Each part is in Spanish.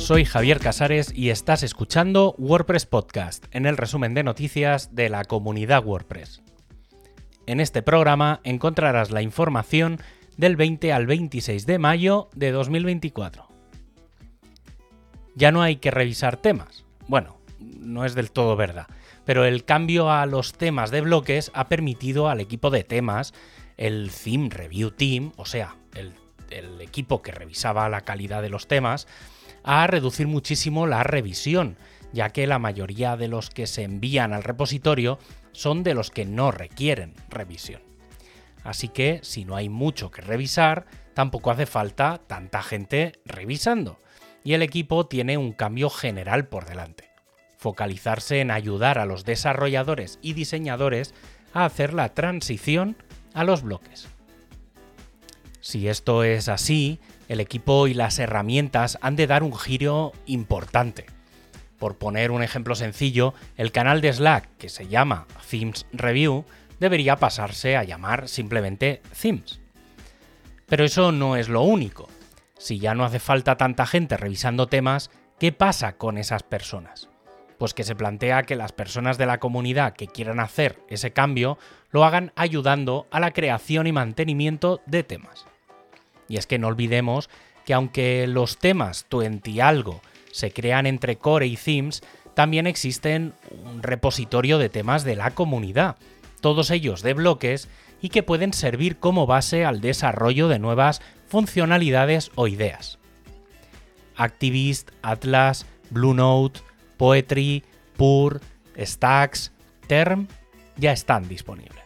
Soy Javier Casares y estás escuchando WordPress Podcast, en el resumen de noticias de la comunidad WordPress. En este programa encontrarás la información del 20 al 26 de mayo de 2024. Ya no hay que revisar temas. Bueno, no es del todo verdad, pero el cambio a los temas de bloques ha permitido al equipo de temas, el Theme Review Team, o sea, el equipo que revisaba la calidad de los temas, a reducir muchísimo la revisión, ya que la mayoría de los que se envían al repositorio son de los que no requieren revisión. Así que, si no hay mucho que revisar, tampoco hace falta tanta gente revisando, y el equipo tiene un cambio general por delante: focalizarse en ayudar a los desarrolladores y diseñadores a hacer la transición a los bloques. Si esto es así, el equipo y las herramientas han de dar un giro importante. Por poner un ejemplo sencillo, el canal de Slack, que se llama Themes Review, debería pasarse a llamar simplemente Themes. Pero eso no es lo único. Si ya no hace falta tanta gente revisando temas, ¿qué pasa con esas personas? Pues que se plantea que las personas de la comunidad que quieran hacer ese cambio lo hagan ayudando a la creación y mantenimiento de temas. Y es que no olvidemos que aunque los temas 20 y algo se crean entre Core y Themes, también existen un repositorio de temas de la comunidad, todos ellos de bloques, y que pueden servir como base al desarrollo de nuevas funcionalidades o ideas. Activist, Atlas, Blue Note, Poetry, Purl, Stacks, Term ya están disponibles.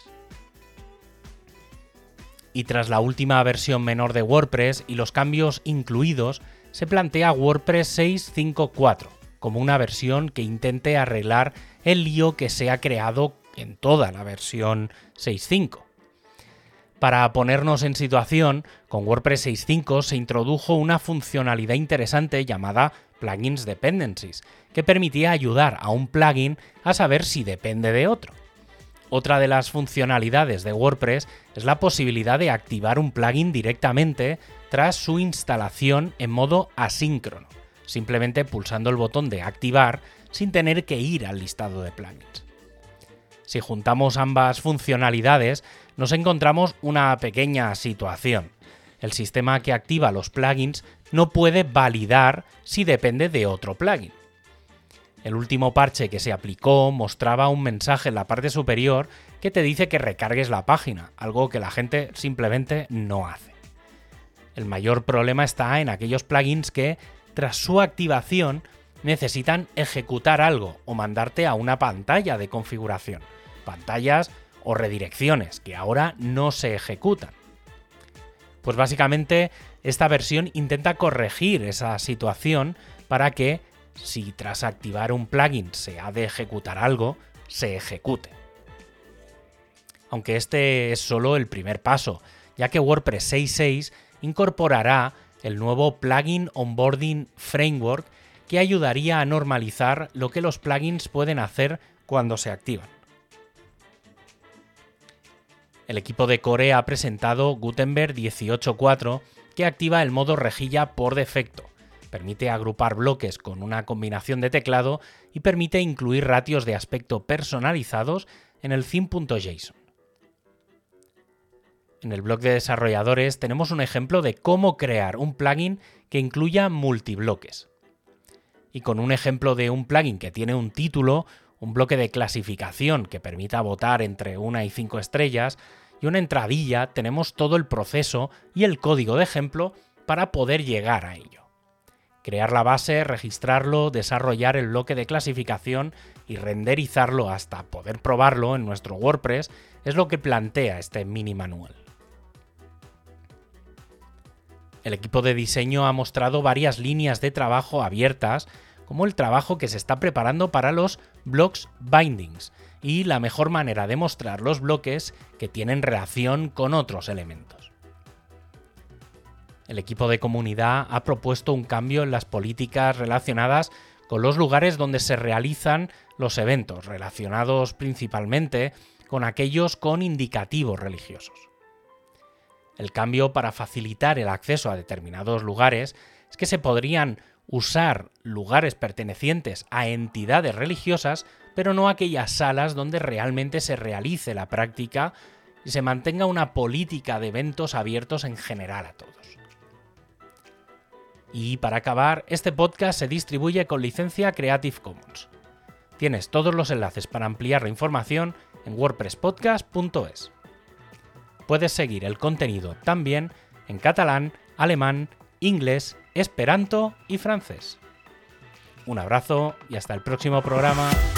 Y tras la última versión menor de WordPress y los cambios incluidos, se plantea WordPress 6.5.4 como una versión que intente arreglar el lío que se ha creado en toda la versión 6.5. Para ponernos en situación, con WordPress 6.5 se introdujo una funcionalidad interesante llamada Plugins Dependencies, que permitía ayudar a un plugin a saber si depende de otro. Otra de las funcionalidades de WordPress es la posibilidad de activar un plugin directamente tras su instalación en modo asíncrono, simplemente pulsando el botón de activar sin tener que ir al listado de plugins. Si juntamos ambas funcionalidades, nos encontramos una pequeña situación. El sistema que activa los plugins no puede validar si depende de otro plugin. El último parche que se aplicó mostraba un mensaje en la parte superior que te dice que recargues la página, algo que la gente simplemente no hace. El mayor problema está en aquellos plugins que, tras su activación, necesitan ejecutar algo o mandarte a una pantalla de configuración, pantallas o redirecciones que ahora no se ejecutan. Pues básicamente esta versión intenta corregir esa situación para que, si tras activar un plugin se ha de ejecutar algo, se ejecute. Aunque este es solo el primer paso, ya que WordPress 6.6 incorporará el nuevo Plugin Onboarding Framework que ayudaría a normalizar lo que los plugins pueden hacer cuando se activan. El equipo de Core ha presentado Gutenberg 18.4, que activa el modo rejilla por defecto. Permite agrupar bloques con una combinación de teclado y permite incluir ratios de aspecto personalizados en el theme.json. En el blog de desarrolladores tenemos un ejemplo de cómo crear un plugin que incluya multibloques. Y con un ejemplo de un plugin que tiene un título, un bloque de clasificación que permita votar entre 1 y 5 estrellas y una entradilla, tenemos todo el proceso y el código de ejemplo para poder llegar a ello. Crear la base, registrarlo, desarrollar el bloque de clasificación y renderizarlo hasta poder probarlo en nuestro WordPress es lo que plantea este mini manual. El equipo de diseño ha mostrado varias líneas de trabajo abiertas, como el trabajo que se está preparando para los blocks bindings y la mejor manera de mostrar los bloques que tienen relación con otros elementos. El equipo de comunidad ha propuesto un cambio en las políticas relacionadas con los lugares donde se realizan los eventos, relacionados principalmente con aquellos con indicativos religiosos. El cambio para facilitar el acceso a determinados lugares es que se podrían usar lugares pertenecientes a entidades religiosas, pero no aquellas salas donde realmente se realice la práctica y se mantenga una política de eventos abiertos en general a todos. Y para acabar, este podcast se distribuye con licencia Creative Commons. Tienes todos los enlaces para ampliar la información en wordpresspodcast.es. Puedes seguir el contenido también en catalán, alemán, inglés, esperanto y francés. Un abrazo y hasta el próximo programa.